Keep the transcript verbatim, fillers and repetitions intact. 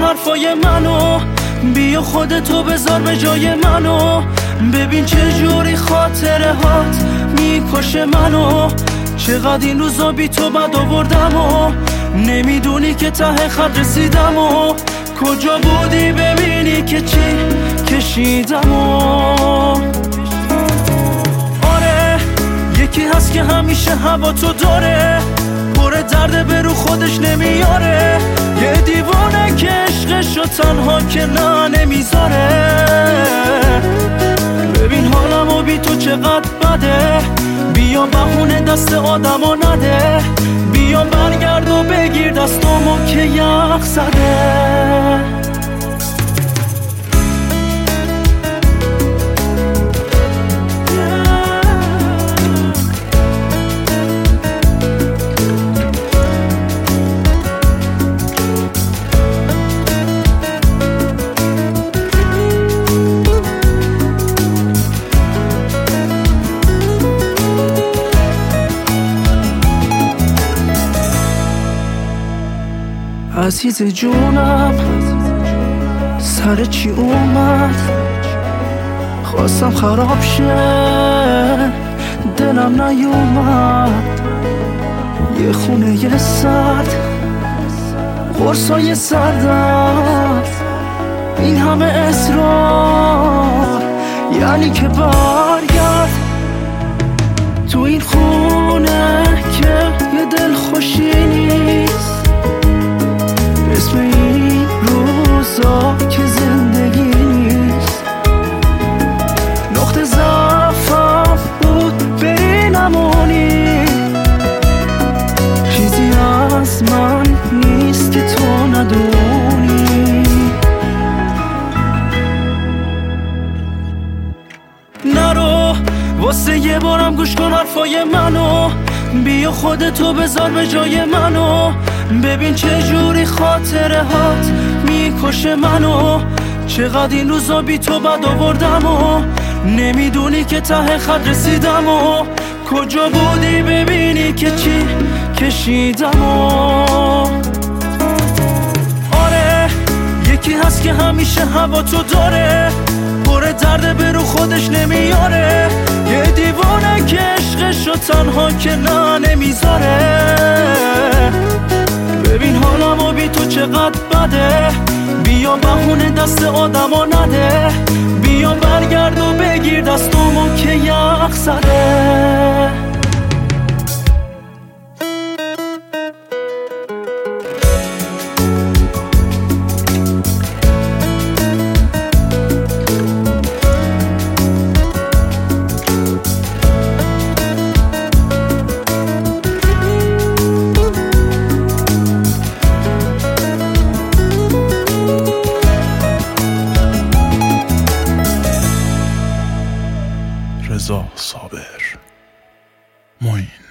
حرفای منو، بیا خودتو بذار به جای منو. ببین چه جوری خاطره هات میکشه منو، چقدر این روزا بی تو بد آوردم و نمیدونی که ته خط رسیدم و کجا بودی ببینی که چی کشیدم و آره یکی هست که همیشه هوا تو داره، پر درد به رو خودش نمیاره، یه دیوانه که عشقشو تنها که نه نمیذاره. ببین حالمو بی تو چقدر بده، بیا بهونه دست آدمو نده، بیا برگرد و بگیر دستامو که یخ زده. عزیز جونم سر چی اومد، خواستم خراب شه دلم نیومد، یه خونه یه سرد قرصای سردت، این همه اصرار یعنی که برگرد تو این خونه که یه دل خوشی نیست، اسم این روزا که زندگی نیست. نقطه ضعفم بود بری نمونی، چیزی از من نیست که تو ندونی. نرو واسه یه بارم گوش کن حرفای منو، بیا خودتو بذار به جای منو. ببین چه جوری خاطره هات میکشه منو، چقدر این روزا بی تو بد آوردم و نمیدونی که ته خط رسیدم و کجا بودی ببینی که چی کشیدم و آره یکی هست که همیشه هوا تو داره، پر درد به رو خودش نمیاره، یه دیوانه که عشقشو تنها که نه نمیذاره. ببین حالمو بی تو چقدر بده، بیا بهونه دست آدمو نده، بیا برگرد و بگیر دستامو که یخ زده. رضا صابر معین.